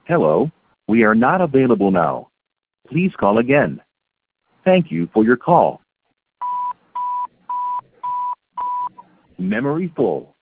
Hello, we are not available now. Please call again. Thank you for your call. Memory full.